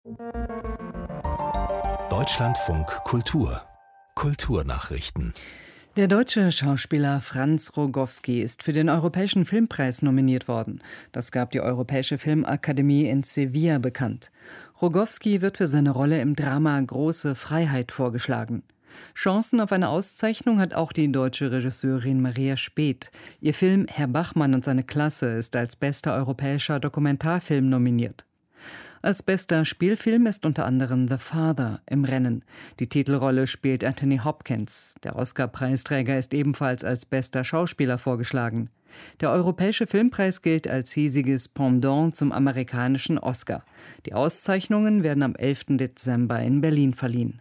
Deutschlandfunk Kultur Kulturnachrichten. Der deutsche Schauspieler Franz Rogowski ist für den Europäischen Filmpreis nominiert worden. Das gab die Europäische Filmakademie in Sevilla bekannt. Rogowski wird für seine Rolle im Drama Große Freiheit vorgeschlagen. Chancen auf eine Auszeichnung hat auch die deutsche Regisseurin Maria Späth. Ihr Film Herr Bachmann und seine Klasse ist als bester europäischer Dokumentarfilm nominiert. Als bester Spielfilm ist unter anderem The Father im Rennen. Die Titelrolle spielt Anthony Hopkins. Der Oscar-Preisträger ist ebenfalls als bester Schauspieler vorgeschlagen. Der Europäische Filmpreis gilt als hiesiges Pendant zum amerikanischen Oscar. Die Auszeichnungen werden am 11. Dezember in Berlin verliehen.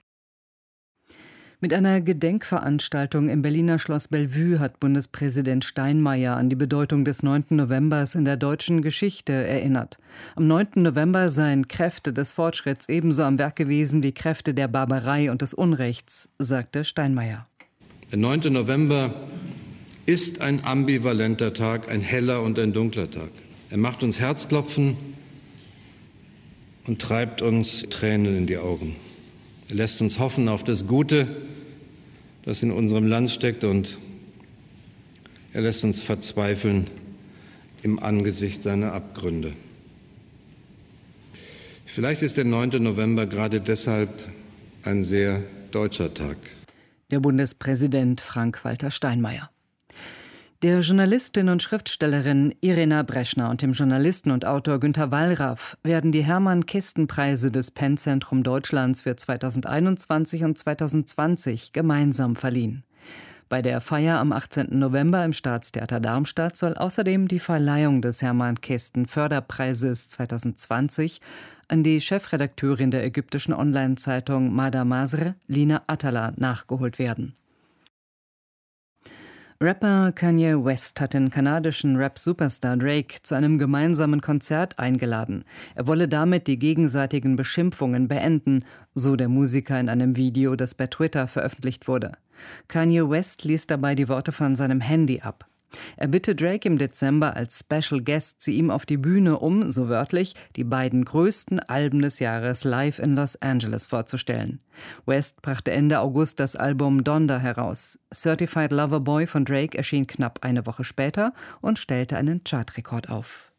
Mit einer Gedenkveranstaltung im Berliner Schloss Bellevue hat Bundespräsident Steinmeier an die Bedeutung des 9. Novembers in der deutschen Geschichte erinnert. Am 9. November seien Kräfte des Fortschritts ebenso am Werk gewesen wie Kräfte der Barbarei und des Unrechts, sagte Steinmeier. Der 9. November ist ein ambivalenter Tag, ein heller und ein dunkler Tag. Er macht uns Herzklopfen und treibt uns Tränen in die Augen. Er lässt uns hoffen auf das Gute, das in unserem Land steckt, und er lässt uns verzweifeln im Angesicht seiner Abgründe. Vielleicht ist der 9. November gerade deshalb ein sehr deutscher Tag. Der Bundespräsident Frank-Walter Steinmeier. Der Journalistin und Schriftstellerin Irena Breschner und dem Journalisten und Autor Günter Wallraff werden die Hermann-Kisten-Preise des PEN-Zentrum Deutschlands für 2021 und 2020 gemeinsam verliehen. Bei der Feier am 18. November im Staatstheater Darmstadt soll außerdem die Verleihung des Hermann-Kisten-Förderpreises 2020 an die Chefredakteurin der ägyptischen Online-Zeitung Mada Masr, Lina Atala, nachgeholt werden. Rapper Kanye West hat den kanadischen Rap-Superstar Drake zu einem gemeinsamen Konzert eingeladen. Er wolle damit die gegenseitigen Beschimpfungen beenden, so der Musiker in einem Video, das bei Twitter veröffentlicht wurde. Kanye West ließ dabei die Worte von seinem Handy ab. Er bitte Drake im Dezember als Special Guest zu ihm auf die Bühne, um, so wörtlich, die beiden größten Alben des Jahres live in Los Angeles vorzustellen. West brachte Ende August das Album Donda heraus. Certified Lover Boy von Drake erschien knapp eine Woche später und stellte einen Chartrekord auf.